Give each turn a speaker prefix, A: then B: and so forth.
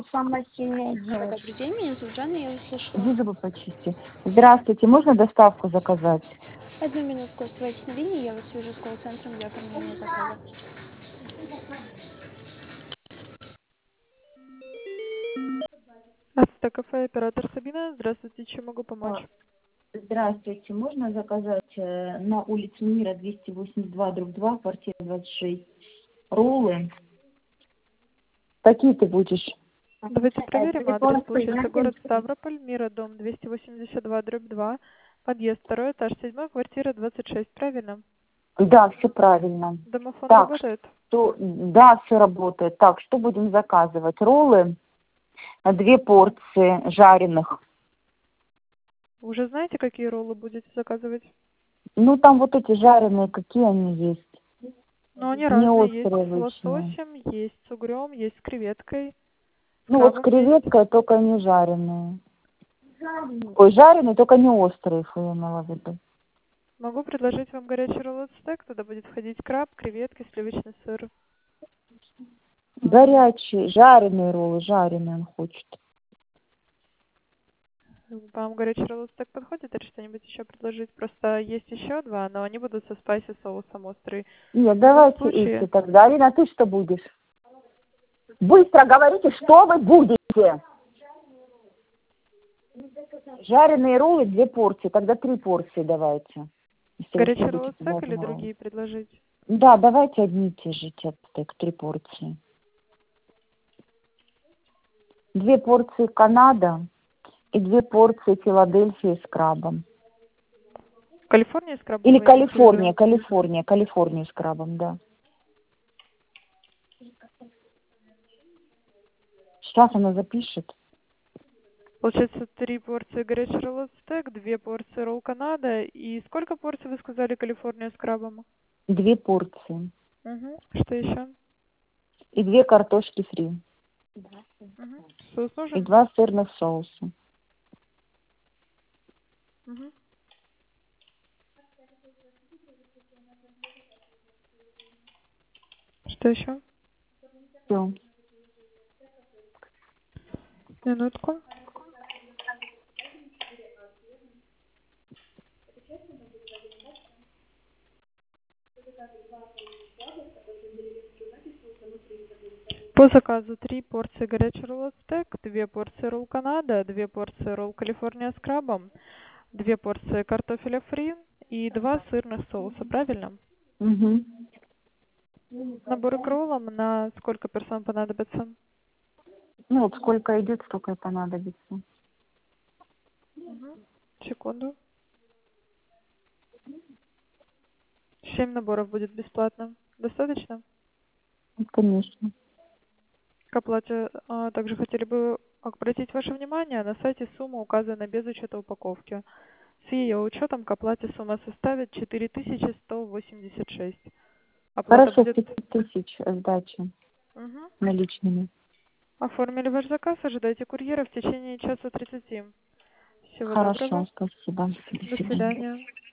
A: Самая сильная девочка.
B: Добрый день, меня зовут Жанна, я вас слушаю.
A: Визу вы почисти. Здравствуйте, можно доставку заказать?
B: Одну минутку, оставайтесь на линии, я вас свяжу с колл-центром для оформления заказа. Автокафе, оператор Сабина. Здравствуйте, чем могу помочь?
A: Здравствуйте, можно заказать на улице Мира 282, дробь 2, квартира 26, роллы? Какие ты будешь?
B: Давайте проверим
A: Телефон
B: адрес. Получается, город
A: стоит.
B: Ставрополь, Мира, дом 282, дробь 2, подъезд, второй этаж, 7, квартира 26, правильно?
A: Да, все правильно.
B: Домофон
A: Так,
B: работает?
A: да, все работает. Так, что будем заказывать? Роллы, 2 порции жареных.
B: Вы уже знаете, какие роллы будете заказывать?
A: Ну, там вот эти жареные, какие они есть?
B: Ну, они
A: Не
B: разные. Есть
A: острые
B: с
A: обычные.
B: лососем, есть с угрем, есть с креветкой, с
A: Ну, вот с
B: крабом есть.
A: креветкой, только не жареные. Ой, жареные, только не острые, я имела в виду.
B: Могу предложить вам горячий рулет стейк, туда будет входить краб, креветки, сливочный сыр.
A: Горячие, жареные роллы, жареные он хочет.
B: Вам горячий рулет стейк подходит или что-нибудь еще предложить? Просто есть еще два, но они будут со спайси соусом острый.
A: Нет,
B: В любом
A: давайте эти
B: случае,
A: тогда. Алина, ты что будешь? Быстро говорите, что вы будете. Жареные роллы 2 порции, тогда 3 порции давайте. Если вы
B: горячий
A: будете
B: рулет стейк или
A: жареные роллы.
B: другие предложить?
A: Да, давайте одни и те же, стейк, 3 порции. 2 порции Канада и 2 порции Филадельфия с крабом.
B: Калифорния с крабом
A: Или
B: вы имеете в виду?
A: Калифорния с крабом, да. Сейчас она запишет.
B: Получается, 3 порции горячий рулет стейк, 2 порции ролл Канада. И сколько порций вы сказали Калифорния с крабом?
A: 2 порции.
B: Угу. Что еще?
A: И 2 картошки фри.
B: Угу. Соус
A: И
B: нужен?
A: 2 сырных соуса.
B: Угу. Что еще?
A: Все.
B: Минутку. По заказу 3 порции горячий рулет стейк, 2 порции ролл Канада, 2 порции ролл Калифорния с крабом, 2 порции картофеля фри и 2 сырных соуса, правильно?
A: Угу.
B: Набор к роллам на сколько персон понадобится?
A: Ну вот сколько идет, столько и понадобится.
B: Угу. Секунду. 7 наборов будет бесплатно. Достаточно?
A: Конечно.
B: К оплате также хотели бы обратить ваше внимание, на сайте сумма указана без учета упаковки. С ее учетом к оплате сумма составит 4186. Оплата
A: Хорошо,
B: будет...
A: 5000 сдачи
B: Угу.
A: наличными.
B: Оформили ваш заказ, ожидайте курьера в течение часа 30. Всего
A: Хорошо,
B: доброго.
A: спасибо. До
B: До
A: свидания.
B: свидания.